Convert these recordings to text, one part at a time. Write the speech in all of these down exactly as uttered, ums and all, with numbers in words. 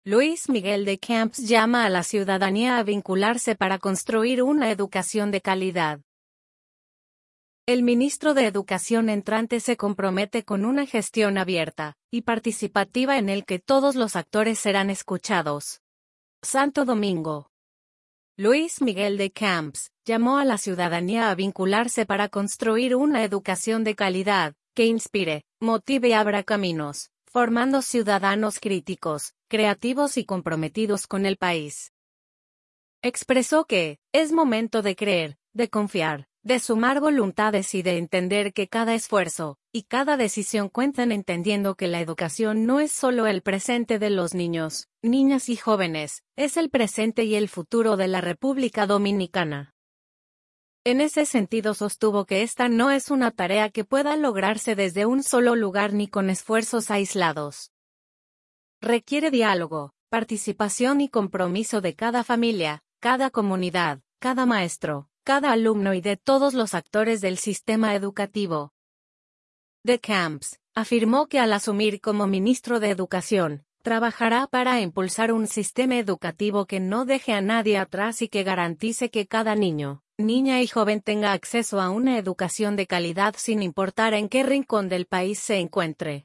Luis Miguel de Camps llama a la ciudadanía a vincularse para construir una educación de calidad. El ministro de Educación entrante se compromete con una gestión abierta y participativa en el que todos los actores serán escuchados. Santo Domingo. Luis Miguel de Camps llamó a la ciudadanía a vincularse para construir una educación de calidad que inspire, motive y abra caminos, formando ciudadanos críticos, creativos y comprometidos con el país. Expresó que es momento de creer, de confiar, de sumar voluntades y de entender que cada esfuerzo y cada decisión cuentan, entendiendo que la educación no es solo el presente de los niños, niñas y jóvenes, es el presente y el futuro de la República Dominicana. En ese sentido sostuvo que esta no es una tarea que pueda lograrse desde un solo lugar ni con esfuerzos aislados. Requiere diálogo, participación y compromiso de cada familia, cada comunidad, cada maestro, cada alumno y de todos los actores del sistema educativo. De Camps afirmó que al asumir como ministro de Educación, trabajará para impulsar un sistema educativo que no deje a nadie atrás y que garantice que cada niño, niña y joven tenga acceso a una educación de calidad sin importar en qué rincón del país se encuentre.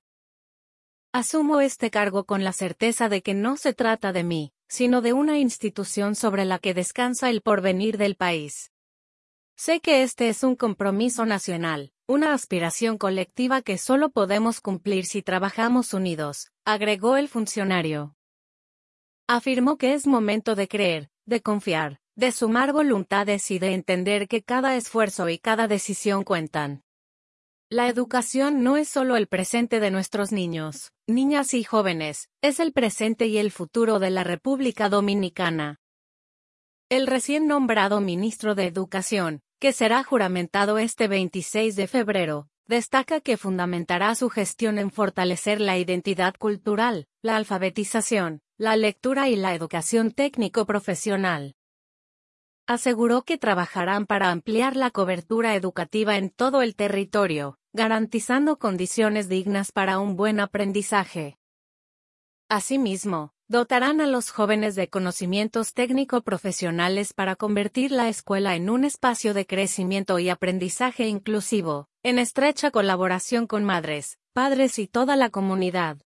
Asumo este cargo con la certeza de que no se trata de mí, sino de una institución sobre la que descansa el porvenir del país. Sé que este es un compromiso nacional, una aspiración colectiva que solo podemos cumplir si trabajamos unidos, agregó el funcionario. Afirmó que es momento de creer, de confiar, de sumar voluntades y de entender que cada esfuerzo y cada decisión cuentan. La educación no es solo el presente de nuestros niños, niñas y jóvenes, es el presente y el futuro de la República Dominicana. El recién nombrado ministro de Educación, que será juramentado este veintiséis de febrero, destaca que fundamentará su gestión en fortalecer la identidad cultural, la alfabetización, la lectura y la educación técnico-profesional. Aseguró que trabajarán para ampliar la cobertura educativa en todo el territorio, garantizando condiciones dignas para un buen aprendizaje. Asimismo, dotarán a los jóvenes de conocimientos técnico-profesionales para convertir la escuela en un espacio de crecimiento y aprendizaje inclusivo, en estrecha colaboración con madres, padres y toda la comunidad.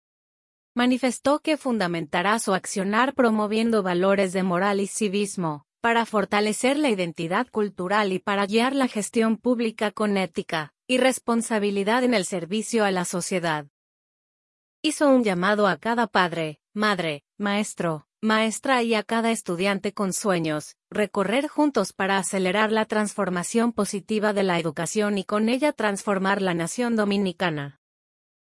Manifestó que fundamentará su accionar promoviendo valores de moral y civismo, para fortalecer la identidad cultural y para guiar la gestión pública con ética y responsabilidad en el servicio a la sociedad. Hizo un llamado a cada padre, madre, maestro, maestra y a cada estudiante con sueños, recorrer juntos para acelerar la transformación positiva de la educación y con ella transformar la nación dominicana.